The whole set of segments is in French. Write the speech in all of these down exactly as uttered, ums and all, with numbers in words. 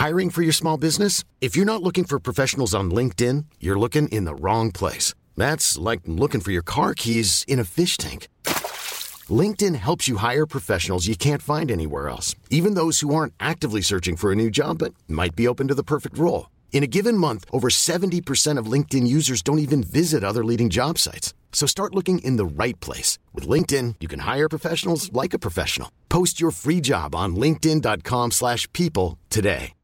Hiring for your small business? If you're not looking for professionals on LinkedIn, you're looking in the wrong place. That's like looking for your car keys in a fish tank. LinkedIn helps you hire professionals you can't find anywhere else, even those who aren't actively searching for a new job but might be open to the perfect role. In a given month, over seventy percent of LinkedIn users don't even visit other leading job sites. So start looking in the right place. With LinkedIn, you can hire professionals like a professional. Post your free job on linkedin dot com slash people today.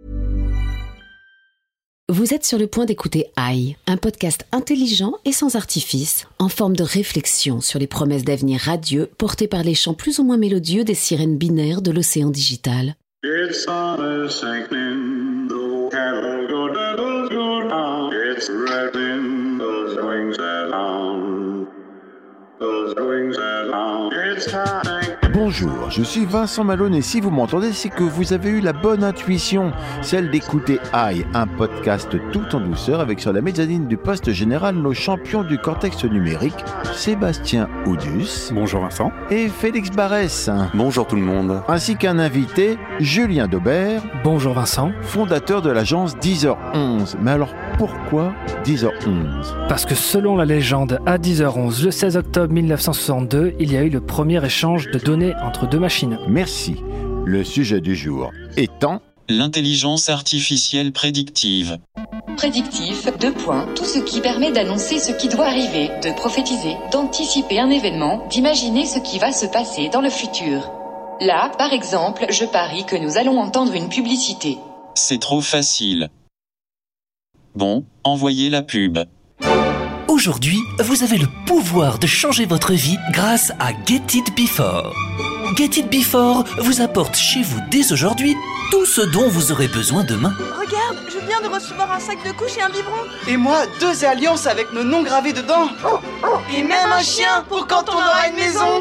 Vous êtes sur le point d'écouter Aïe, un podcast intelligent et sans artifice, en forme de réflexion sur les promesses d'avenir radieux portées par les chants plus ou moins mélodieux des sirènes binaires de l'océan digital. It's summer sinking, the cattle go down, go down. It's wrapping those wings around, those wings around. It's time. Bonjour, je suis Vincent Malone et si vous m'entendez, c'est que vous avez eu la bonne intuition, celle d'écouter Aïe, un podcast tout en douceur avec sur la mezzanine du poste général nos champions du cortex numérique, Sébastien Oudus. Bonjour Vincent. Et Félix Barès. Bonjour tout le monde. Ainsi qu'un invité, Julien Daubert. Bonjour Vincent. Fondateur de l'agence dix heures onze. Mais alors pourquoi dix heures onze ? Parce que selon la légende, à dix heures onze, le seize octobre mille neuf cent soixante-deux, il y a eu le premier échange de données entre deux machines. Merci. Le sujet du jour étant l'intelligence artificielle prédictive. Prédictif, deux points, tout ce qui permet d'annoncer ce qui doit arriver, de prophétiser, d'anticiper un événement, d'imaginer ce qui va se passer dans le futur. Là, par exemple, je parie que nous allons entendre une publicité. C'est trop facile. Bon, envoyez la pub. Aujourd'hui, vous avez le pouvoir de changer votre vie grâce à Get It Before. Get It Before vous apporte chez vous dès aujourd'hui tout ce dont vous aurez besoin demain. Regarde, je viens de recevoir un sac de couches et un biberon. Et moi, deux alliances avec nos noms gravés dedans. Et même un chien pour quand on aura une maison.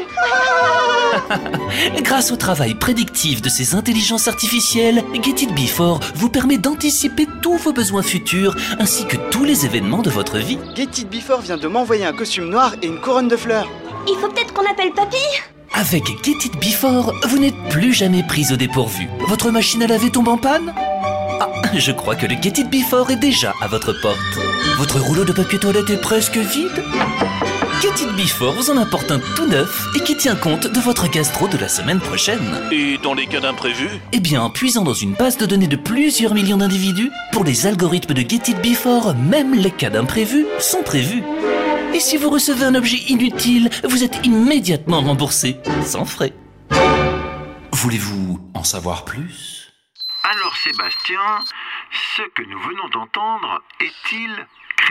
Grâce au travail prédictif de ces intelligences artificielles, Get It Before vous permet d'anticiper tous vos besoins futurs ainsi que tous les événements de votre vie. Get It Before vient de m'envoyer un costume noir et une couronne de fleurs. Il faut peut-être qu'on appelle papy. Avec Get It Before, vous n'êtes plus jamais prise au dépourvu. Votre machine à laver tombe en panne ? Ah, je crois que le Get It Before est déjà à votre porte. Votre rouleau de papier toilette est presque vide ? Get It Before vous en apporte un tout neuf et qui tient compte de votre gastro de la semaine prochaine. Et dans les cas d'imprévus ? Eh bien, en puisant dans une base de données de plusieurs millions d'individus, pour les algorithmes de Get It Before, même les cas d'imprévus sont prévus. Et si vous recevez un objet inutile, vous êtes immédiatement remboursé, sans frais. Voulez-vous en savoir plus ? Alors Sébastien, ce que nous venons d'entendre est-il crédible ?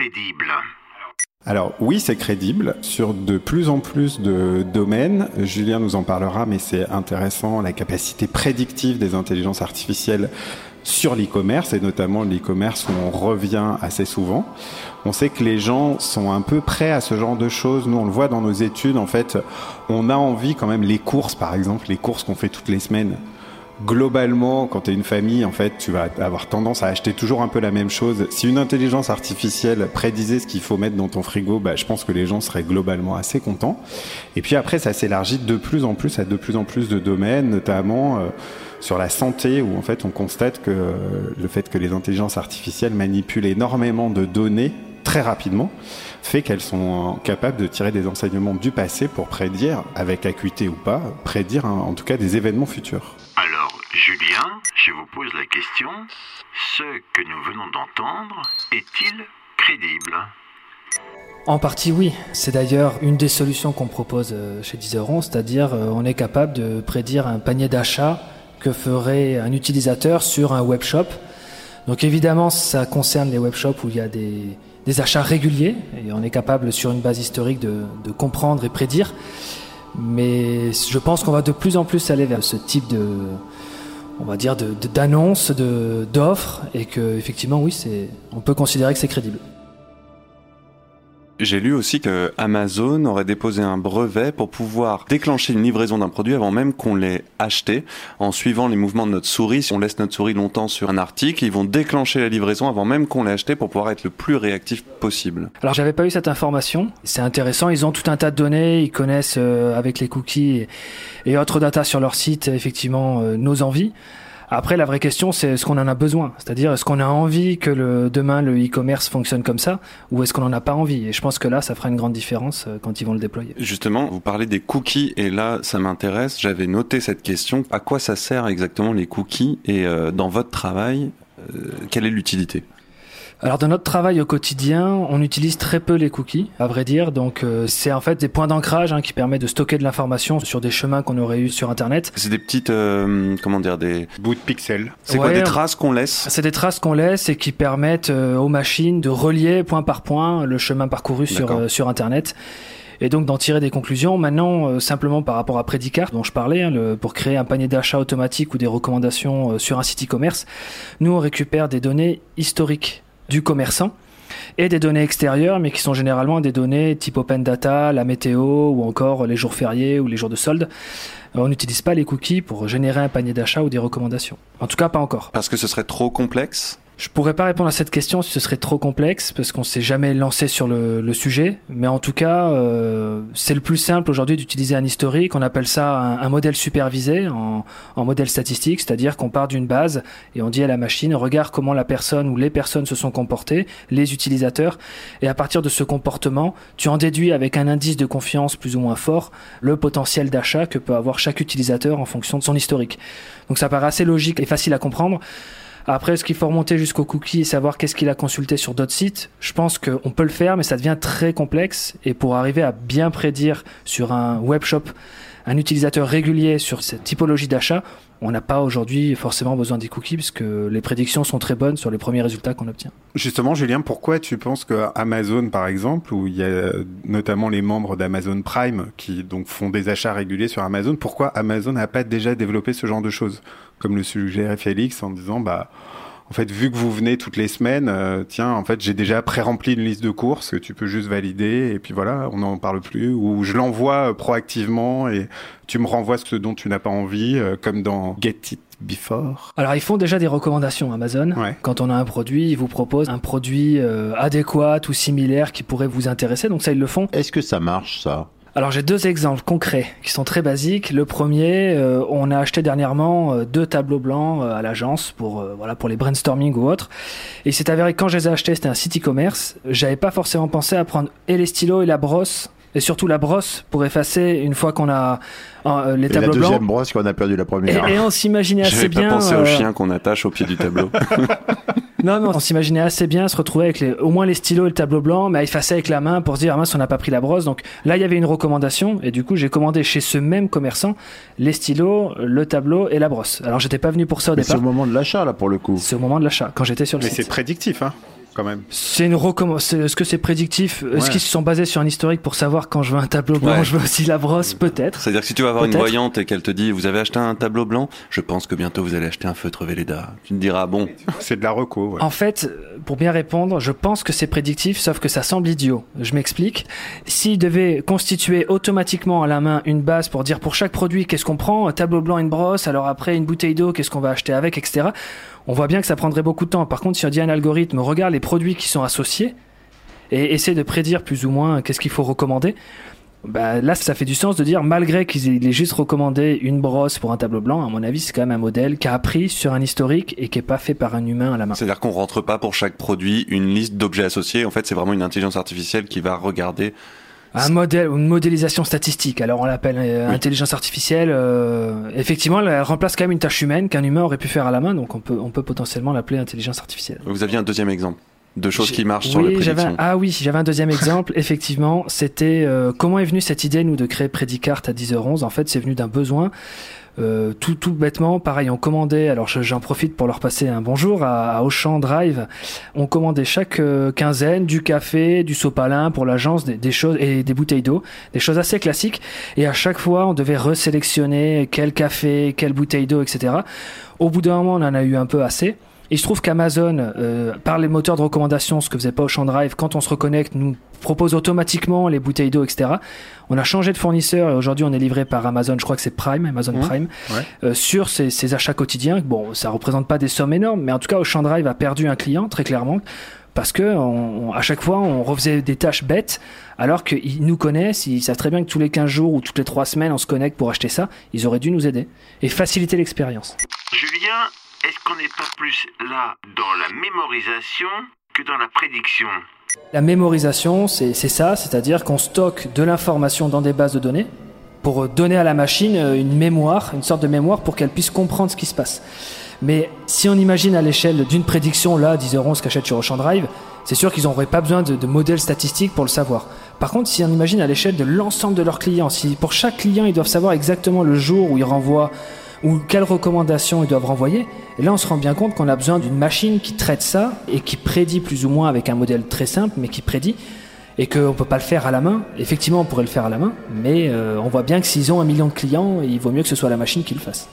Alors oui, c'est crédible sur de plus en plus de domaines. Julien nous en parlera, mais c'est intéressant, la capacité prédictive des intelligences artificielles sur l'e-commerce, et notamment l'e-commerce où on revient assez souvent. On sait que les gens sont un peu prêts à ce genre de choses. Nous, on le voit dans nos études, en fait, on a envie quand même, les courses par exemple, les courses qu'on fait toutes les semaines. Globalement, quand tu es une famille, en fait, tu vas avoir tendance à acheter toujours un peu la même chose. Si une intelligence artificielle prédisait ce qu'il faut mettre dans ton frigo, bah, je pense que les gens seraient globalement assez contents. Et puis après, ça s'élargit de plus en plus à de plus en plus de domaines, notamment euh, sur la santé, où en fait, on constate que euh, le fait que les intelligences artificielles manipulent énormément de données très rapidement, fait qu'elles sont capables de tirer des enseignements du passé pour prédire, avec acuité ou pas, prédire hein, en tout cas des événements futurs. Alors, Julien, je vous pose la question, ce que nous venons d'entendre est-il crédible ? En partie oui, c'est d'ailleurs une des solutions qu'on propose chez dix heures onze, c'est-à-dire on est capable de prédire un panier d'achat que ferait un utilisateur sur un webshop. Donc évidemment, ça concerne les webshops où il y a des, des achats réguliers et on est capable sur une base historique de, de comprendre et prédire. Mais je pense qu'on va de plus en plus aller vers ce type de, on va dire, de, de, d'annonces, de, d'offres, et que effectivement, oui, c'est, on peut considérer que c'est crédible. J'ai lu aussi que Amazon aurait déposé un brevet pour pouvoir déclencher une livraison d'un produit avant même qu'on l'ait acheté. En suivant les mouvements de notre souris, si on laisse notre souris longtemps sur un article, ils vont déclencher la livraison avant même qu'on l'ait acheté pour pouvoir être le plus réactif possible. Alors j'avais pas eu cette information, c'est intéressant, ils ont tout un tas de données, ils connaissent euh, avec les cookies et, et autres data sur leur site effectivement euh, nos envies. Après, la vraie question, c'est est-ce qu'on en a besoin ? C'est-à-dire, est-ce qu'on a envie que le, demain le e-commerce fonctionne comme ça, ou est-ce qu'on n'en a pas envie ? Et je pense que là, ça fera une grande différence euh, quand ils vont le déployer. Justement, vous parlez des cookies, et là, ça m'intéresse. J'avais noté cette question. À quoi ça sert exactement les cookies ? Et euh, dans votre travail, euh, quelle est l'utilité ? Alors dans notre travail au quotidien, on utilise très peu les cookies, à vrai dire. Donc euh, c'est en fait des points d'ancrage hein, qui permettent de stocker de l'information sur des chemins qu'on aurait eu sur Internet. C'est des petites, euh, comment dire, des bouts de pixels. C'est ouais, quoi, des traces qu'on laisse ? C'est des traces qu'on laisse et qui permettent euh, aux machines de relier point par point le chemin parcouru sur euh, sur Internet. Et donc d'en tirer des conclusions. Maintenant, euh, simplement par rapport à Predicart, dont je parlais, hein, le, pour créer un panier d'achat automatique ou des recommandations euh, sur un site e-commerce, nous on récupère des données historiques du commerçant et des données extérieures, mais qui sont généralement des données type open data, la météo ou encore les jours fériés ou les jours de solde. On n'utilise pas les cookies pour générer un panier d'achat ou des recommandations. En tout cas, pas encore. Parce que ce serait trop complexe ? Je pourrais pas répondre à cette question si ce serait trop complexe, parce qu'on s'est jamais lancé sur le, le sujet. Mais en tout cas, euh, c'est le plus simple aujourd'hui d'utiliser un historique. On appelle ça un, un modèle supervisé en, en modèle statistique, c'est-à-dire qu'on part d'une base et on dit à la machine, regarde comment la personne ou les personnes se sont comportées, les utilisateurs, et à partir de ce comportement, tu en déduis avec un indice de confiance plus ou moins fort le potentiel d'achat que peut avoir chaque utilisateur en fonction de son historique. Donc ça paraît assez logique et facile à comprendre. Après, est-ce qu'il faut remonter jusqu'au cookie et savoir qu'est-ce qu'il a consulté sur d'autres sites ? Je pense qu'on peut le faire, mais ça devient très complexe. Et pour arriver à bien prédire sur un webshop un utilisateur régulier sur cette typologie d'achat, on n'a pas aujourd'hui forcément besoin des cookies puisque les prédictions sont très bonnes sur les premiers résultats qu'on obtient. Justement, Julien, pourquoi tu penses que Amazon, par exemple, où il y a notamment les membres d'Amazon Prime qui donc font des achats réguliers sur Amazon, pourquoi Amazon n'a pas déjà développé ce genre de choses, comme le suggérait Félix en disant bah en fait, vu que vous venez toutes les semaines, euh, tiens, en fait, j'ai déjà pré-rempli une liste de courses que tu peux juste valider et puis voilà, on n'en parle plus. Ou je l'envoie euh, proactivement et tu me renvoies ce dont tu n'as pas envie, euh, comme dans Get It Before. Alors, ils font déjà des recommandations, Amazon. Ouais. Quand on a un produit, ils vous proposent un produit euh, adéquat ou similaire qui pourrait vous intéresser. Donc ça, ils le font. Est-ce que ça marche, ça ? Alors j'ai deux exemples concrets qui sont très basiques. Le premier, euh, on a acheté dernièrement euh, deux tableaux blancs euh, à l'agence pour euh, voilà pour les brainstorming ou autres. Et il s'est avéré que quand je les ai achetés, c'était un site e-commerce. J'avais pas forcément pensé à prendre et les stylos et la brosse. Et surtout la brosse pour effacer une fois qu'on a euh, les et tableaux blancs. La deuxième brosse qu'on a perdu la première. Et, et on s'imaginait assez bien. J'avais pas pensé euh... au chien qu'on attache au pied du tableau. Non, mais on s'imaginait assez bien se retrouver avec les, au moins les stylos et le tableau blanc, mais à effacer avec la main pour se dire ah mince on n'a pas pris la brosse. Donc là il y avait une recommandation et du coup j'ai commandé chez ce même commerçant les stylos, le tableau et la brosse. Alors j'étais pas venu pour ça au mais départ. C'est au moment de l'achat là pour le coup. C'est au moment de l'achat quand j'étais sur le mais site. Mais c'est prédictif hein. Quand même. C'est une recommandation. Est-ce que c'est prédictif ? Ouais. Est-ce qu'ils se sont basés sur un historique pour savoir quand je veux un tableau blanc, ouais. je veux aussi la brosse ? Peut-être. C'est-à-dire que si tu vas avoir Peut-être. une voyante et qu'elle te dit vous avez acheté un tableau blanc, je pense que bientôt vous allez acheter un feutre Velleda. Tu te diras bon. C'est de la reco. Ouais. En fait, pour bien répondre, je pense que c'est prédictif, sauf que ça semble idiot. Je m'explique. S'il devait constituer automatiquement à la main une base pour dire pour chaque produit qu'est-ce qu'on prend, un tableau blanc, une brosse, alors après une bouteille d'eau, qu'est-ce qu'on va acheter avec, et cetera. On voit bien que ça prendrait beaucoup de temps. Par contre, si on dit à un algorithme, regarde les produits qui sont associés et essaie de prédire plus ou moins qu'est-ce qu'il faut recommander, bah là, ça fait du sens de dire, malgré qu'il ait juste recommandé une brosse pour un tableau blanc, à mon avis, c'est quand même un modèle qui a appris sur un historique et qui est pas fait par un humain à la main. C'est-à-dire qu'on rentre pas pour chaque produit une liste d'objets associés. En fait, c'est vraiment une intelligence artificielle qui va regarder. Un modèle, une modélisation statistique. Alors on l'appelle euh, oui. intelligence artificielle. Euh, effectivement, elle remplace quand même une tâche humaine qu'un humain aurait pu faire à la main. Donc on peut, on peut potentiellement l'appeler intelligence artificielle. Vous aviez un deuxième exemple de choses J'ai, qui marchent oui, sur les prédictions. J'avais un, ah oui, j'avais un deuxième exemple. Effectivement, c'était euh, comment est venue cette idée nous de créer Predicart à dix heures onze. En fait, c'est venu d'un besoin. Euh, tout tout bêtement, pareil, on commandait, alors j'en profite pour leur passer un bonjour à, à Auchan Drive. On commandait chaque euh, quinzaine du café, du sopalin pour l'agence, des, des choses et des bouteilles d'eau, des choses assez classiques. Et à chaque fois, on devait resélectionner quel café, quelle bouteille d'eau, et cetera. Au bout d'un moment, on en a eu un peu assez. Il se trouve qu'Amazon, euh, par les moteurs de recommandation, ce que faisait pas Auchan Drive, quand on se reconnecte, nous propose automatiquement les bouteilles d'eau, et cetera. On a changé de fournisseur et aujourd'hui on est livré par Amazon, je crois que c'est Prime, Amazon mmh, Prime, ouais. euh, sur ces, ces achats quotidiens. Bon, ça représente pas des sommes énormes, mais en tout cas Auchan Drive a perdu un client, très clairement, parce que on, à chaque fois on refaisait des tâches bêtes alors qu'ils nous connaissent, ils savent très bien que tous les quinze jours ou toutes les trois semaines on se connecte pour acheter ça. Ils auraient dû nous aider et faciliter l'expérience. Julien, est-ce qu'on n'est pas plus là dans la mémorisation que dans la prédiction ? La mémorisation, c'est, c'est ça, c'est-à-dire qu'on stocke de l'information dans des bases de données pour donner à la machine une mémoire, une sorte de mémoire pour qu'elle puisse comprendre ce qui se passe. Mais si on imagine à l'échelle d'une prédiction, là, dix heures onze qu'achète sur Ocean Drive, c'est sûr qu'ils n'auraient pas besoin de, de modèles statistiques pour le savoir. Par contre, si on imagine à l'échelle de l'ensemble de leurs clients, si pour chaque client, ils doivent savoir exactement le jour où ils renvoient ou quelles recommandations ils doivent renvoyer, et là on se rend bien compte qu'on a besoin d'une machine qui traite ça et qui prédit plus ou moins avec un modèle très simple, mais qui prédit, et qu'on ne peut pas le faire à la main. Effectivement, on pourrait le faire à la main, mais euh, on voit bien que s'ils ont un million de clients, il vaut mieux que ce soit la machine qui le fasse.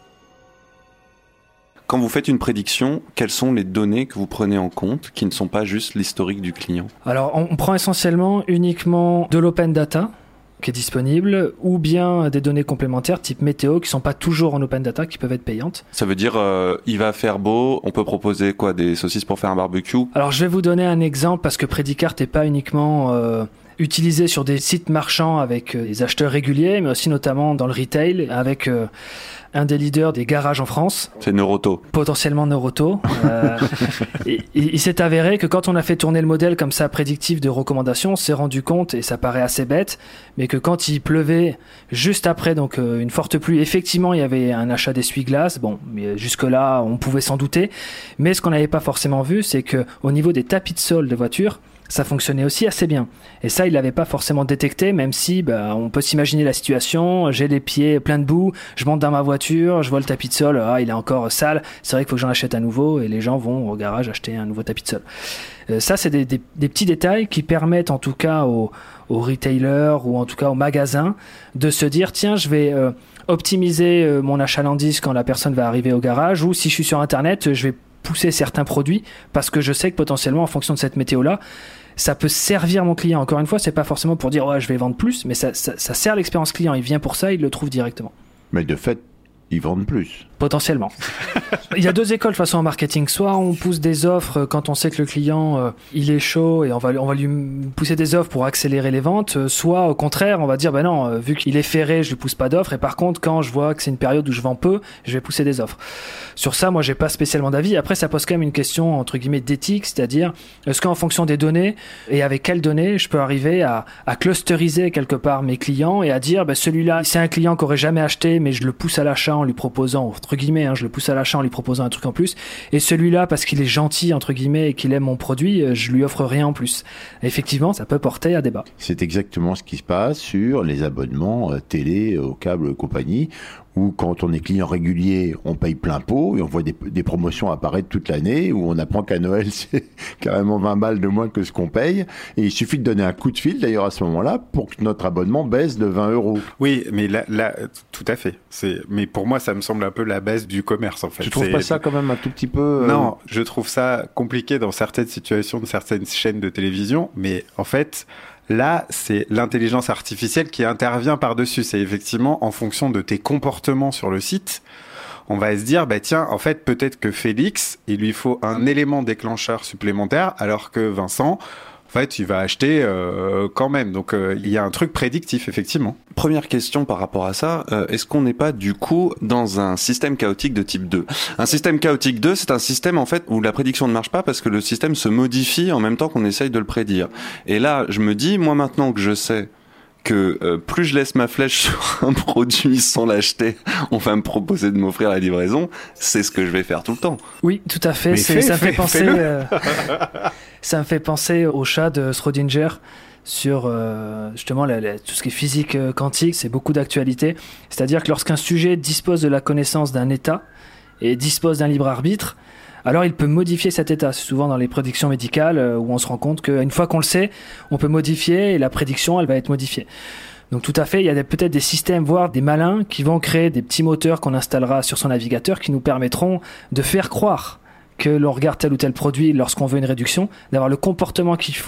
Quand vous faites une prédiction, quelles sont les données que vous prenez en compte qui ne sont pas juste l'historique du client ? Alors, on prend essentiellement uniquement de l'open data qui est disponible, ou bien des données complémentaires type météo qui sont pas toujours en open data, qui peuvent être payantes. Ça veut dire euh, il va faire beau, on peut proposer quoi, des saucisses pour faire un barbecue ? Alors je vais vous donner un exemple parce que Predicart n'est pas uniquement euh, utilisé sur des sites marchands avec euh, des acheteurs réguliers, mais aussi notamment dans le retail avec euh, un des leaders des garages en France. C'est Neuroto. Potentiellement Neuroto. Euh, et, et, il s'est avéré que quand on a fait tourner le modèle comme ça prédictif de recommandation, on s'est rendu compte, et ça paraît assez bête, mais que quand il pleuvait juste après donc euh, une forte pluie, effectivement il y avait un achat d'essuie-glace. Bon, mais jusque-là on pouvait s'en douter. Mais ce qu'on n'avait pas forcément vu, c'est que au niveau des tapis de sol de voiture, ça fonctionnait aussi assez bien. Et ça, il l'avait pas forcément détecté, même si bah, on peut s'imaginer la situation. J'ai les pieds pleins de boue, je monte dans ma voiture, je vois le tapis de sol, ah, il est encore sale. C'est vrai qu'il faut que j'en achète un nouveau, et les gens vont au garage acheter un nouveau tapis de sol. Euh, ça, c'est des, des, des petits détails qui permettent en tout cas aux, aux retailers ou en tout cas aux magasins de se dire, tiens, je vais euh, optimiser euh, mon achalandise quand la personne va arriver au garage, ou si je suis sur Internet, je vais pousser certains produits parce que je sais que potentiellement en fonction de cette météo-là, ça peut servir mon client. Encore une fois, c'est pas forcément pour dire ouais, je vais vendre plus, mais ça, ça, ça sert l'expérience client. Il vient pour ça, il le trouve directement. Mais de fait, ils vendent plus. Potentiellement. Il y a deux écoles de toute façon en marketing. Soit on pousse des offres quand on sait que le client euh, il est chaud et on va, on va lui pousser des offres pour accélérer les ventes. Soit au contraire, on va dire ben non, euh, vu qu'il est ferré, je lui pousse pas d'offres. Et par contre, quand je vois que c'est une période où je vends peu, je vais pousser des offres. Sur ça, moi, j'ai pas spécialement d'avis. Après, ça pose quand même une question entre guillemets d'éthique, c'est-à-dire est-ce qu'en fonction des données et avec quelles données je peux arriver à, à clusteriser quelque part mes clients et à dire ben celui-là, c'est un client qui aurait jamais acheté, mais je le pousse à l'achat en lui proposant entre guillemets, hein, je le pousse à l'achat en lui proposant un truc en plus. Et celui-là, parce qu'il est gentil entre guillemets et qu'il aime mon produit, je lui offre rien en plus. Et effectivement, ça peut porter à débat. C'est exactement ce qui se passe sur les abonnements euh, télé, au câble, et compagnie, où quand on est client régulier, on paye plein pot et on voit des, des promotions apparaître toute l'année, où on apprend qu'à Noël, c'est carrément vingt balles de moins que ce qu'on paye. Et il suffit de donner un coup de fil, d'ailleurs, à ce moment-là, pour que notre abonnement baisse de vingt euros. Oui, mais là, là tout à fait. C'est, mais pour moi, ça me semble un peu la baisse du commerce, en fait. Tu trouves c'est... pas ça quand même un tout petit peu... Euh... Non, je trouve ça compliqué dans certaines situations de certaines chaînes de télévision, mais en fait... Là, c'est l'intelligence artificielle qui intervient par-dessus. C'est effectivement en fonction de tes comportements sur le site, on va se dire, bah tiens, en fait, peut-être que Félix, il lui faut un élément déclencheur supplémentaire, alors que Vincent, en fait, il va acheter euh, quand même. Donc, euh, il y a un truc prédictif, effectivement. Première question par rapport à ça, euh, est-ce qu'on n'est pas du coup dans un système chaotique de type deux ? Un système chaotique deux, c'est un système en fait où la prédiction ne marche pas parce que le système se modifie en même temps qu'on essaye de le prédire. Et là, je me dis, moi maintenant que je sais que euh, plus je laisse ma flèche sur un produit sans l'acheter, on va me proposer de m'offrir la livraison, c'est ce que je vais faire tout le temps. Oui, tout à fait. C'est, fais, ça, me fait penser, euh, ça me fait penser au chat de Schrödinger sur euh, justement la, la, tout ce qui est physique euh, quantique. C'est beaucoup d'actualité. C'est-à-dire que lorsqu'un sujet dispose de la connaissance d'un état et dispose d'un libre arbitre, alors il peut modifier cet état. C'est souvent dans les prédictions médicales euh, où on se rend compte qu'une fois qu'on le sait, on peut modifier et la prédiction, elle va être modifiée. Donc tout à fait, il y a des, peut-être des systèmes, voire des malins qui vont créer des petits moteurs qu'on installera sur son navigateur qui nous permettront de faire croire que l'on regarde tel ou tel produit lorsqu'on veut une réduction, d'avoir le comportement qu'il faut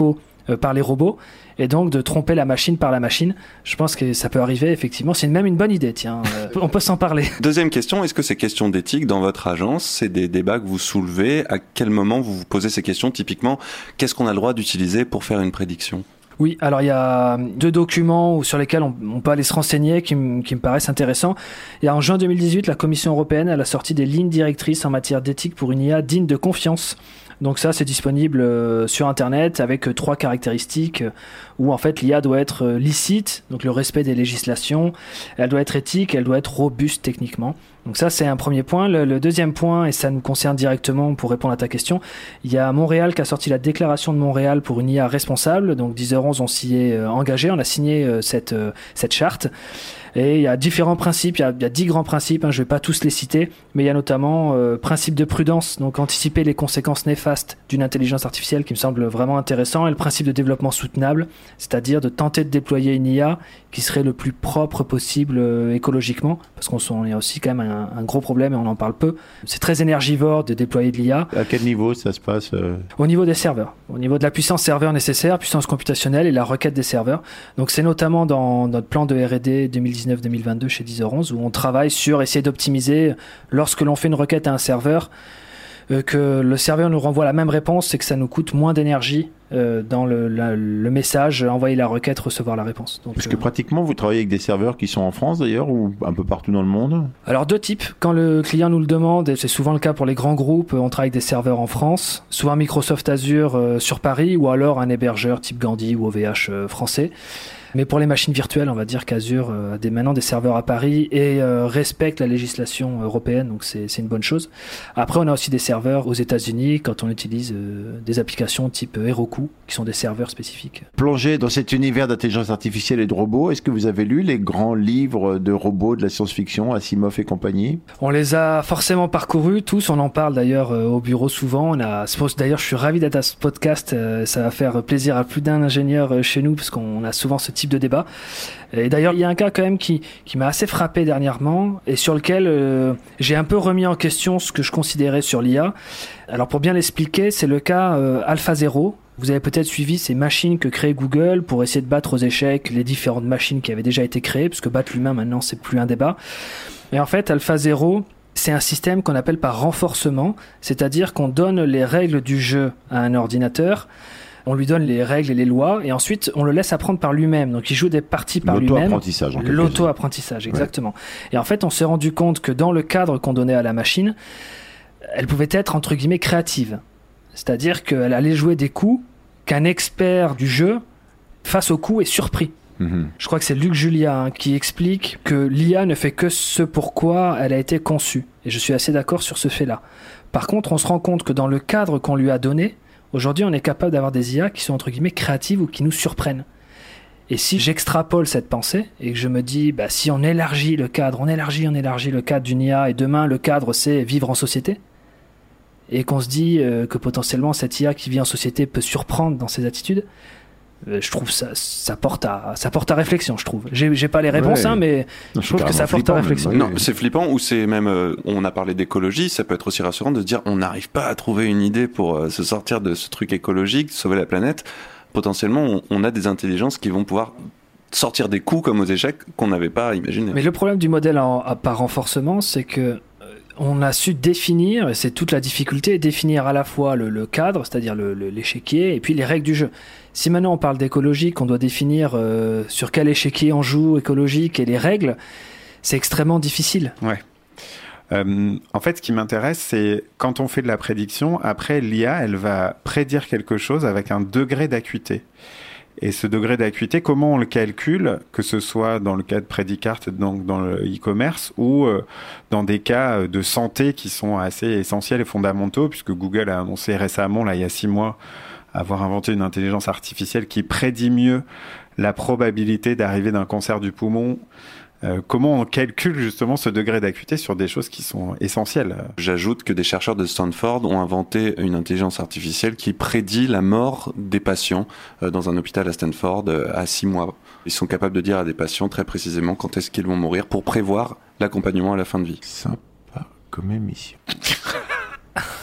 euh, par les robots, et donc de tromper la machine par la machine. Je pense que ça peut arriver, effectivement. C'est même une bonne idée, tiens. Euh, on peut s'en parler. Deuxième question, est-ce que ces questions d'éthique dans votre agence, c'est des débats que vous soulevez? À quel moment vous vous posez ces questions? Typiquement, qu'est-ce qu'on a le droit d'utiliser pour faire une prédiction? Oui, alors il y a deux documents sur lesquels on, on peut aller se renseigner qui, m- qui me paraissent intéressants. Il y a en juin deux mille dix-huit, la Commission européenne elle a sorti des lignes directrices en matière d'éthique pour une I A digne de confiance. Donc ça, c'est disponible euh, sur Internet avec euh, trois caractéristiques euh, où en fait l'I A doit être euh, licite, donc le respect des législations, elle doit être éthique, elle doit être robuste techniquement. Donc ça, c'est un premier point. Le, le deuxième point, et ça nous concerne directement pour répondre à ta question, il y a Montréal qui a sorti la déclaration de Montréal pour une I A responsable. Donc dix heures onze, on s'y est euh, engagé, on a signé euh, cette, euh, cette charte. Et il y a différents principes, il y a, il y a dix grands principes, hein, je ne vais pas tous les citer, mais il y a notamment euh, principe de prudence, donc anticiper les conséquences néfastes d'une intelligence artificielle qui me semble vraiment intéressant, et le principe de développement soutenable, c'est-à-dire de tenter de déployer une I A qui serait le plus propre possible euh, écologiquement, parce qu'on y a aussi quand même un, un gros problème et on en parle peu. C'est très énergivore de déployer de l'I A. À quel niveau ça se passe euh... Au niveau des serveurs, au niveau de la puissance serveur nécessaire, puissance computationnelle et la requête des serveurs. Donc c'est notamment dans notre plan de R et D deux mille dix-neuf deux mille vingt-deux chez dix heures onze où on travaille sur essayer d'optimiser lorsque l'on fait une requête à un serveur, euh, que le serveur nous renvoie la même réponse, c'est que ça nous coûte moins d'énergie euh, dans le, la, le message, envoyer la requête, recevoir la réponse. Donc, Parce que euh... pratiquement vous travaillez avec des serveurs qui sont en France d'ailleurs ou un peu partout dans le monde? Alors deux types, quand le client nous le demande, et c'est souvent le cas pour les grands groupes, on travaille avec des serveurs en France, soit Microsoft Azure euh, sur Paris ou alors un hébergeur type Gandhi ou O V H euh, français. Mais pour les machines virtuelles, on va dire qu'Azure a des, maintenant des serveurs à Paris et euh, respecte la législation européenne, donc c'est, c'est une bonne chose. Après, on a aussi des serveurs aux États-Unis quand on utilise euh, des applications type Heroku, qui sont des serveurs spécifiques. Plongé dans cet univers d'intelligence artificielle et de robots, est-ce que vous avez lu les grands livres de robots de la science-fiction, Asimov et compagnie? On les a forcément parcourus tous, on en parle d'ailleurs euh, au bureau souvent. On a, d'ailleurs, je suis ravi d'être à ce podcast, euh, ça va faire plaisir à plus d'un ingénieur euh, chez nous parce qu'on a souvent ce type de débat. Et d'ailleurs, il y a un cas quand même qui, qui m'a assez frappé dernièrement et sur lequel euh, j'ai un peu remis en question ce que je considérais sur l'I A. Alors pour bien l'expliquer, c'est le cas euh, AlphaZero. Vous avez peut-être suivi ces machines que crée Google pour essayer de battre aux échecs les différentes machines qui avaient déjà été créées, parce que battre l'humain maintenant c'est plus un débat. Et en fait, AlphaZero, c'est un système qu'on appelle par renforcement, c'est-à-dire qu'on donne les règles du jeu à un ordinateur. On lui donne les règles et les lois, et ensuite on le laisse apprendre par lui-même. Donc il joue des parties par lui-même. L'auto-apprentissage. En quelque L'auto-apprentissage, exactement. Ouais. Et en fait, on s'est rendu compte que dans le cadre qu'on donnait à la machine, elle pouvait être entre guillemets créative. C'est-à-dire qu'elle allait jouer des coups qu'un expert du jeu, face au coup, est surpris. Mmh. Je crois que c'est Luc Julia hein, qui explique que l'I A ne fait que ce pourquoi elle a été conçue. Et je suis assez d'accord sur ce fait-là. Par contre, on se rend compte que dans le cadre qu'on lui a donné, aujourd'hui, on est capable d'avoir des I A qui sont entre guillemets créatives ou qui nous surprennent. Et si j'extrapole cette pensée et que je me dis, bah, si on élargit le cadre, on élargit, on élargit le cadre d'une I A et demain le cadre c'est vivre en société, et qu'on se dit euh, que potentiellement cette I A qui vit en société peut surprendre dans ses attitudes, euh, je trouve ça, ça porte à, ça porte à réflexion, je trouve. J'ai, j'ai pas les réponses, ouais. hein, mais non, je trouve que ça porte à réflexion. Non, c'est flippant ou c'est même, euh, on a parlé d'écologie, ça peut être aussi rassurant de se dire, on n'arrive pas à trouver une idée pour euh, se sortir de ce truc écologique, sauver la planète. Potentiellement, on, on a des intelligences qui vont pouvoir sortir des coups comme aux échecs qu'on n'avait pas imaginé. Mais le problème du modèle en, à, par renforcement, c'est que on a su définir, et c'est toute la difficulté, définir à la fois le, le cadre, c'est-à-dire le, le, l'échiquier, et puis les règles du jeu. Si maintenant on parle d'écologique, on doit définir euh, sur quel échiquier on joue écologique et les règles, c'est extrêmement difficile. Ouais. Euh, en fait, ce qui m'intéresse, c'est quand on fait de la prédiction, après l'I A, elle va prédire quelque chose avec un degré d'acuité. Et ce degré d'acuité, comment on le calcule, que ce soit dans le cas de Predicart, donc dans le e-commerce, ou euh, dans des cas de santé qui sont assez essentiels et fondamentaux, puisque Google a annoncé récemment, là, il y a six mois, avoir inventé une intelligence artificielle qui prédit mieux la probabilité d'arriver d'un cancer du poumon. Euh, comment on calcule justement ce degré d'acuité sur des choses qui sont essentielles? J'ajoute que des chercheurs de Stanford ont inventé une intelligence artificielle qui prédit la mort des patients euh, dans un hôpital à Stanford euh, à six mois. Ils sont capables de dire à des patients très précisément quand est-ce qu'ils vont mourir pour prévoir l'accompagnement à la fin de vie. Sympa comme émission.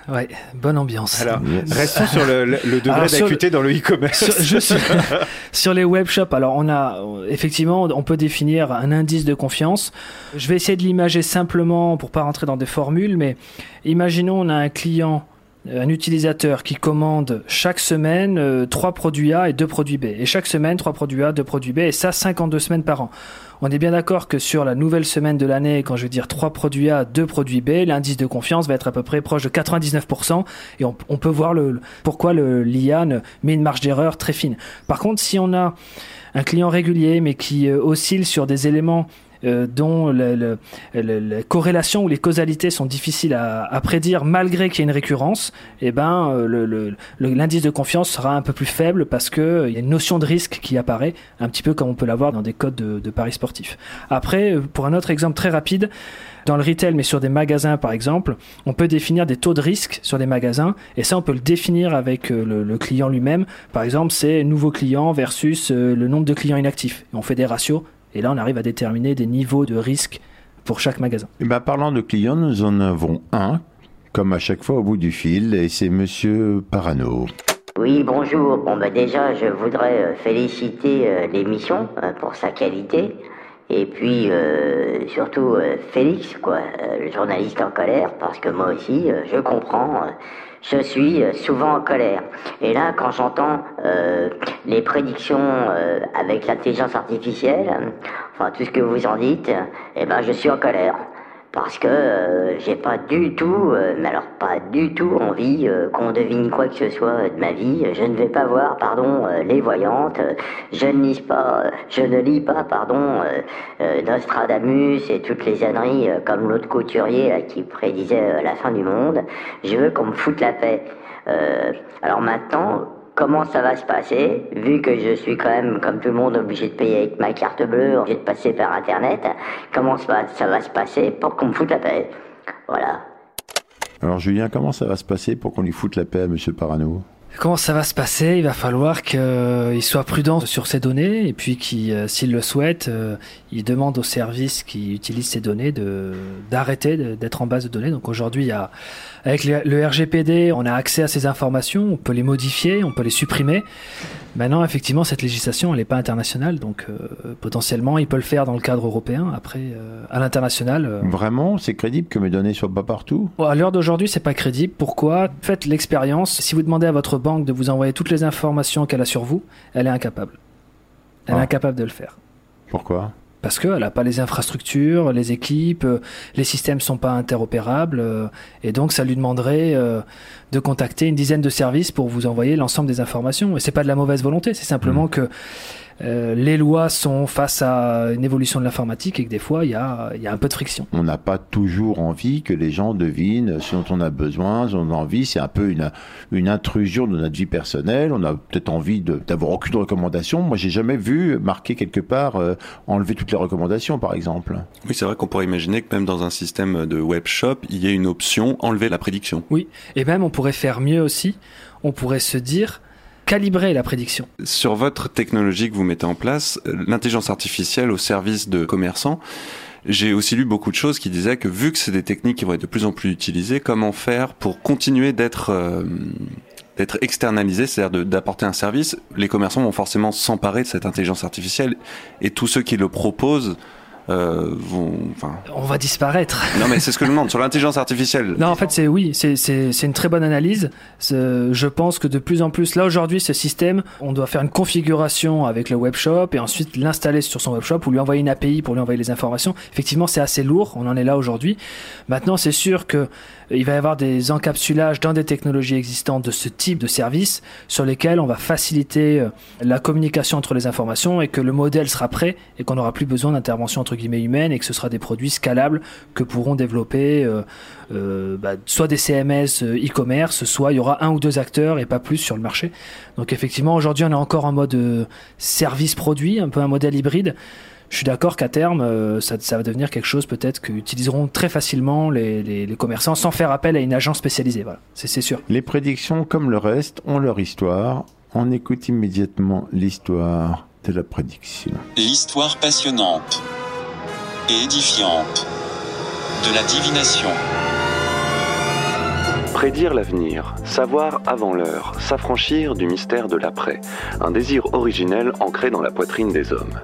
Ouais, bonne ambiance. Alors, restons sur le, le, le degré alors, d'acuité le, dans le e-commerce. Sur, je, sur, sur les webshops, alors on a effectivement, on peut définir un indice de confiance. Je vais essayer de l'imager simplement pour pas rentrer dans des formules, mais imaginons on a un client, un utilisateur qui commande chaque semaine euh, trois produits A et deux produits B. Et chaque semaine, trois produits A, deux produits B, et ça cinquante-deux semaines par an. On est bien d'accord que sur la nouvelle semaine de l'année, quand je vais dire trois produits A, deux produits B, l'indice de confiance va être à peu près proche de quatre-vingt-dix-neuf pour cent et on, on peut voir le, pourquoi le, l'I A met une marge d'erreur très fine. Par contre, si on a un client régulier mais qui euh, oscille sur des éléments Euh, dont le, le, le, la corrélation ou les causalités sont difficiles à, à prédire malgré qu'il y ait une récurrence, eh ben, euh, le, le, le, l'indice de confiance sera un peu plus faible parce qu'il euh, y a une notion de risque qui apparaît, un petit peu comme on peut l'avoir dans des codes de, de paris sportifs. Après, pour un autre exemple très rapide, dans le retail, mais sur des magasins par exemple, on peut définir des taux de risque sur des magasins, et ça on peut le définir avec euh, le, le client lui-même. Par exemple, c'est nouveau client versus euh, le nombre de clients inactifs. Et on fait des ratios. Et là, on arrive à déterminer des niveaux de risque pour chaque magasin. Et ben, parlant de clients, nous en avons un, comme à chaque fois au bout du fil, et c'est Monsieur Parano. Oui, bonjour. Bon, ben déjà, je voudrais féliciter euh, l'émission euh, pour sa qualité. Et puis, euh, surtout, euh, Félix, quoi, euh, le journaliste en colère, parce que moi aussi, euh, je comprends... Euh, Je suis souvent en colère. Et là, quand j'entends euh, les prédictions euh, avec l'intelligence artificielle, enfin tout ce que vous en dites, eh ben je suis en colère. Parce que euh, j'ai pas du tout, euh, mais alors pas du tout envie euh, qu'on devine quoi que ce soit de ma vie. Je ne vais pas voir, pardon, euh, les voyantes. Je ne lis pas, euh, je ne lis pas, pardon, euh, euh, Nostradamus et toutes les âneries euh, comme l'autre couturier là, qui prédisait euh, la fin du monde. Je veux qu'on me foute la paix. Euh, alors maintenant, comment ça va se passer, vu que je suis quand même, comme tout le monde, obligé de payer avec ma carte bleue, obligé de passer par Internet, comment ça va, ça va se passer pour qu'on me foute la paix? Voilà. Alors Julien, comment ça va se passer pour qu'on lui foute la paix à Monsieur Parano? Comment ça va se passer? Il va falloir qu'il soit prudent sur ses données et puis qu'il, euh, s'il le souhaite, euh, il demande aux services qui utilisent ces données de, d'arrêter de, d'être en base de données. Donc aujourd'hui, il y a, avec le, le R G P D, on a accès à ces informations, on peut les modifier, on peut les supprimer. Maintenant, effectivement, cette législation, elle n'est pas internationale, donc euh, potentiellement, il peut le faire dans le cadre européen. Après, euh, à l'international... Euh... Vraiment? C'est crédible que mes données soient pas partout? À l'heure d'aujourd'hui, c'est pas crédible. Pourquoi? Faites l'expérience. Si vous demandez à votre banque de vous envoyer toutes les informations qu'elle a sur vous, elle est incapable. Elle ah. est incapable de le faire. Pourquoi? Parce qu'elle n'a pas les infrastructures, les équipes, euh, les systèmes sont pas interopérables, euh, et donc ça lui demanderait euh, de contacter une dizaine de services pour vous envoyer l'ensemble des informations. Et c'est pas de la mauvaise volonté, c'est simplement mmh. que euh, les lois sont face à une évolution de l'informatique et que des fois il y a, y a un peu de friction. On n'a pas toujours envie que les gens devinent ce dont on a besoin, ce dont on a envie. C'est un peu une, une intrusion de notre vie personnelle. On a peut-être envie de, d'avoir aucune recommandation. Moi, j'ai jamais vu marquer quelque part euh, enlever toutes les recommandations, par exemple. Oui, c'est vrai qu'on pourrait imaginer que même dans un système de web shop, il y ait une option enlever la prédiction. Oui, et même on pourrait faire mieux aussi. On pourrait se dire calibrer la prédiction. Sur votre technologie que vous mettez en place, l'intelligence artificielle au service de commerçants, j'ai aussi lu beaucoup de choses qui disaient que vu que c'est des techniques qui vont être de plus en plus utilisées, comment faire pour continuer d'être euh, d'être externalisé, c'est-à-dire de, d'apporter un service. Les commerçants vont forcément s'emparer de cette intelligence artificielle et tous ceux qui le proposent Euh, vont, enfin... On va disparaître. Non, mais c'est ce que je demande sur l'intelligence artificielle. Non, en fait, c'est oui, c'est c'est c'est une très bonne analyse. C'est, je pense que de plus en plus, là aujourd'hui, ce système, on doit faire une configuration avec le webshop et ensuite l'installer sur son webshop ou lui envoyer une A P I pour lui envoyer les informations. Effectivement, c'est assez lourd. On en est là aujourd'hui. Maintenant, c'est sûr que il va y avoir des encapsulages dans des technologies existantes de ce type de service sur lesquels on va faciliter la communication entre les informations et que le modèle sera prêt et qu'on n'aura plus besoin d'intervention entre guillemets humaine et que ce sera des produits scalables que pourront développer euh, euh, bah, soit des C M S euh, e-commerce, soit il y aura un ou deux acteurs et pas plus sur le marché. Donc effectivement, aujourd'hui, on est encore en mode euh, service produit, un peu un modèle hybride. Je suis d'accord qu'à terme, euh, ça, ça va devenir quelque chose peut-être qu'utiliseront très facilement les, les, les commerçants sans faire appel à une agence spécialisée. Voilà, c'est, c'est sûr. Les prédictions, comme le reste, ont leur histoire. On écoute immédiatement l'histoire de la prédiction. L'histoire passionnante et édifiante de la divination. Prédire l'avenir, savoir avant l'heure, s'affranchir du mystère de l'après, un désir originel ancré dans la poitrine des hommes.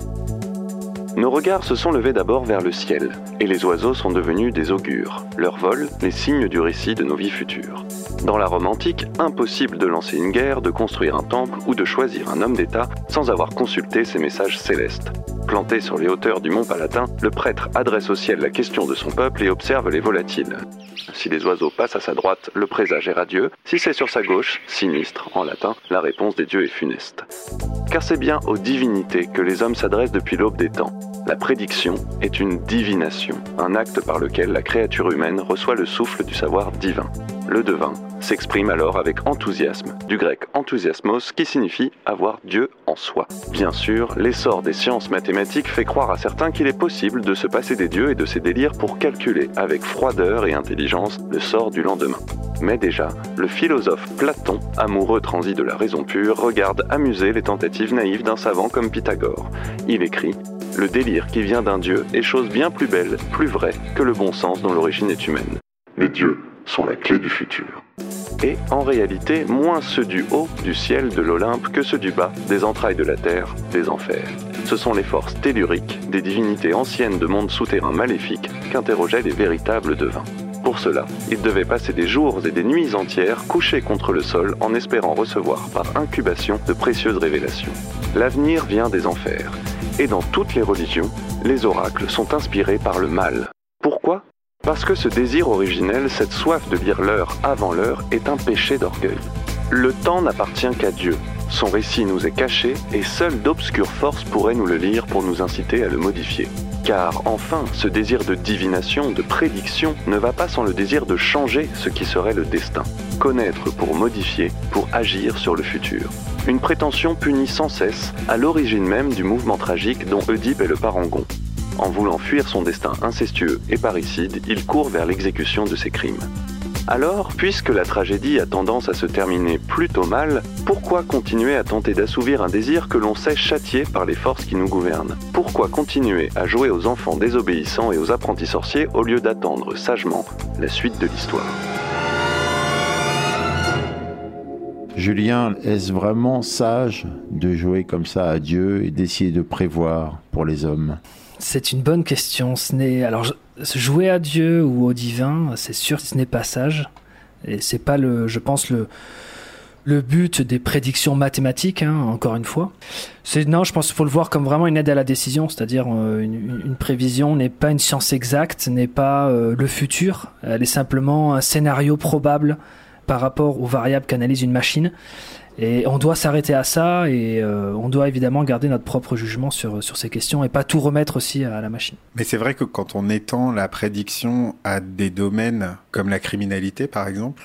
Nos regards se sont levés d'abord vers le ciel, et les oiseaux sont devenus des augures, leur vol, les signes du récit de nos vies futures. Dans la Rome antique, impossible de lancer une guerre, de construire un temple ou de choisir un homme d'État sans avoir consulté ces messages célestes. Planté sur les hauteurs du mont Palatin, le prêtre adresse au ciel la question de son peuple et observe les volatiles. Si les oiseaux passent à sa droite, le présage est radieux. Si c'est sur sa gauche, sinistre, en latin, la réponse des dieux est funeste. Car c'est bien aux divinités que les hommes s'adressent depuis l'aube des temps. La prédiction est une divination, un acte par lequel la créature humaine reçoit le souffle du savoir divin. Le devin s'exprime alors avec enthousiasme, du grec enthousiasmos qui signifie avoir Dieu en soi. Bien sûr, l'essor des sciences mathématiques fait croire à certains qu'il est possible de se passer des dieux et de ses délires pour calculer avec froideur et intelligence le sort du lendemain. Mais déjà, le philosophe Platon, amoureux transi de la raison pure, regarde amusé les tentatives naïves d'un savant comme Pythagore. Il écrit « Le délire qui vient d'un dieu est chose bien plus belle, plus vraie que le bon sens dont l'origine est humaine. Les dieux sont la clé du futur. » Et en réalité, moins ceux du haut, du ciel, de l'Olympe, que ceux du bas, des entrailles de la terre, des enfers. Ce sont les forces telluriques, des divinités anciennes de mondes souterrains maléfiques, qu'interrogeaient les véritables devins. Pour cela, ils devaient passer des jours et des nuits entières couchés contre le sol en espérant recevoir par incubation de précieuses révélations. L'avenir vient des enfers. Et dans toutes les religions, les oracles sont inspirés par le mal. Pourquoi ? Parce que ce désir originel, cette soif de lire l'heure avant l'heure, est un péché d'orgueil. Le temps n'appartient qu'à Dieu. Son récit nous est caché et seules d'obscures forces pourraient nous le lire pour nous inciter à le modifier. Car enfin, ce désir de divination, de prédiction, ne va pas sans le désir de changer ce qui serait le destin. Connaître pour modifier, pour agir sur le futur. Une prétention punie sans cesse, à l'origine même du mouvement tragique dont Oedipe est le parangon. En voulant fuir son destin incestueux et parricide, il court vers l'exécution de ses crimes. Alors, puisque la tragédie a tendance à se terminer plutôt mal, pourquoi continuer à tenter d'assouvir un désir que l'on sait châtié par les forces qui nous gouvernent ? Pourquoi continuer à jouer aux enfants désobéissants et aux apprentis sorciers au lieu d'attendre sagement la suite de l'histoire ? Julien, est-ce vraiment sage de jouer comme ça à Dieu et d'essayer de prévoir pour les hommes ? C'est une bonne question. Ce n'est alors jouer à Dieu ou au divin, c'est sûr, ce n'est pas sage, et c'est pas le, je pense le le but des prédictions mathématiques. Hein, encore une fois, c'est non, je pense qu'il faut le voir comme vraiment une aide à la décision, c'est-à-dire euh, une, une prévision n'est pas une science exacte, n'est pas euh, le futur. Elle est simplement un scénario probable par rapport aux variables qu'analyse une machine. Et on doit s'arrêter à ça et euh, on doit évidemment garder notre propre jugement sur, sur ces questions et pas tout remettre aussi à la machine. Mais c'est vrai que quand on étend la prédiction à des domaines comme la criminalité par exemple...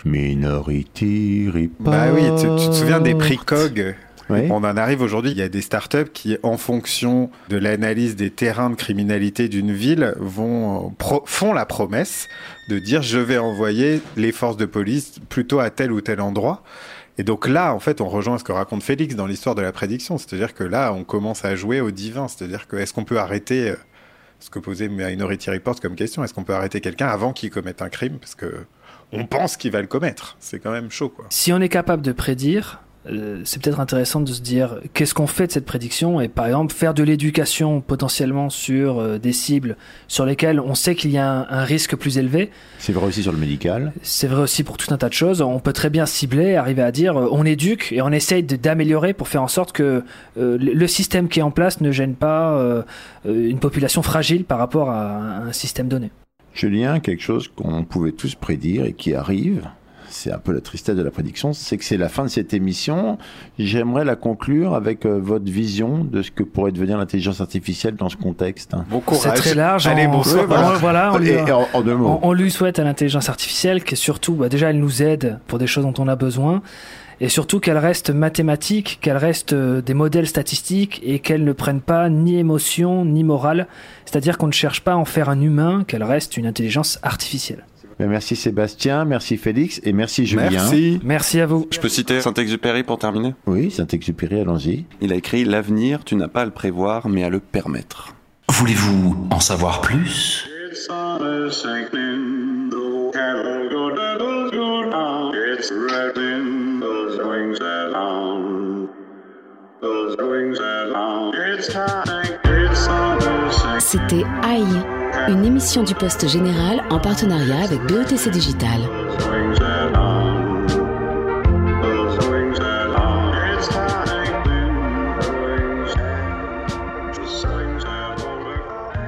Minority Report... Bah oui, tu, tu te souviens des prix C O G ? Oui. On en arrive aujourd'hui, il y a des startups qui, en fonction de l'analyse des terrains de criminalité d'une ville, vont, pro, font la promesse de dire je vais envoyer les forces de police plutôt à tel ou tel endroit. Et donc là, en fait, on rejoint ce que raconte Félix dans l'histoire de la prédiction. C'est-à-dire que là, on commence à jouer au divin. C'est-à-dire que est-ce qu'on peut arrêter, ce que posait Minority Report comme question, est-ce qu'on peut arrêter quelqu'un avant qu'il commette un crime ? Parce que on pense qu'il va le commettre. C'est quand même chaud, quoi. Si on est capable de prédire, euh, c'est peut-être intéressant de se dire qu'est-ce qu'on fait de cette prédiction et par exemple faire de l'éducation potentiellement sur euh, des cibles sur lesquelles on sait qu'il y a un, un risque plus élevé. C'est vrai aussi sur le médical. C'est vrai aussi pour tout un tas de choses. On peut très bien cibler, arriver à dire euh, on éduque et on essaye de, d'améliorer pour faire en sorte que euh, le système qui est en place ne gêne pas euh, une population fragile par rapport à un, un système donné. Julien, quelque chose qu'on pouvait tous prédire et qui arrive, c'est un peu la tristesse de la prédiction, c'est que c'est la fin de cette émission. J'aimerais la conclure avec euh, votre vision de ce que pourrait devenir l'intelligence artificielle dans ce contexte. Bon courage. C'est très large. Allez, on, bon on, voilà. voilà, on, lui, et, et en, en deux mots. On, on lui souhaite à l'intelligence artificielle que surtout, bah déjà, elle nous aide pour des choses dont on a besoin. Et surtout qu'elle reste mathématique, qu'elle reste euh, des modèles statistiques et qu'elle ne prenne pas ni émotion ni morale. C'est-à-dire qu'on ne cherche pas à en faire un humain, qu'elle reste une intelligence artificielle. Merci Sébastien, merci Félix et merci Julien. Merci. Merci à vous. Je peux citer Saint-Exupéry pour terminer ? Oui, Saint-Exupéry, allons-y. Il a écrit « L'avenir, tu n'as pas à le prévoir, mais à le permettre ». Voulez-vous en savoir plus ? It's on a sinking, the cattle go down. It's spreading those wings around. Those wings around. It's time, it's almost. C'était Aïe, une émission du Poste Général en partenariat avec B E T C Digital. Those wings around. Those wings around. It's time, the wings. The swings have over.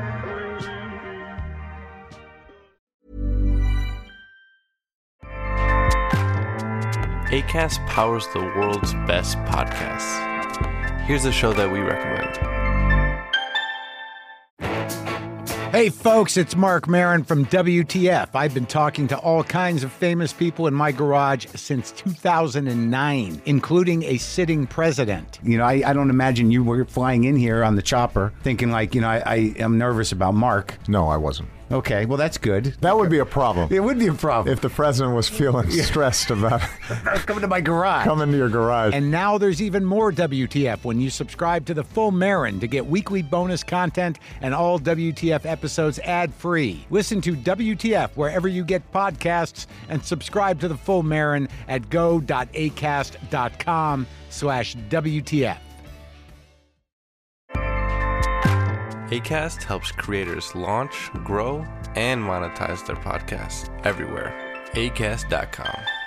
Acast powers the world's best podcasts. Here's a show that we recommend. Hey folks, it's Mark Maron from W T F. I've been talking to all kinds of famous people in my garage since two thousand nine, including a sitting president. You know, I, I don't imagine you were flying in here on the chopper thinking like, you know, I, I am nervous about Mark. No, I wasn't. Okay, well, that's good. That would be a problem. It would be a problem. If the president was feeling Yeah. stressed about coming to my garage. coming to your garage. And now there's even more W T F when you subscribe to the full Marin to get weekly bonus content and all W T F episodes ad-free. Listen to W T F wherever you get podcasts and subscribe to the full Marin at go.acast.com slash WTF. Acast helps creators launch, grow, and monetize their podcasts everywhere. acast dot com.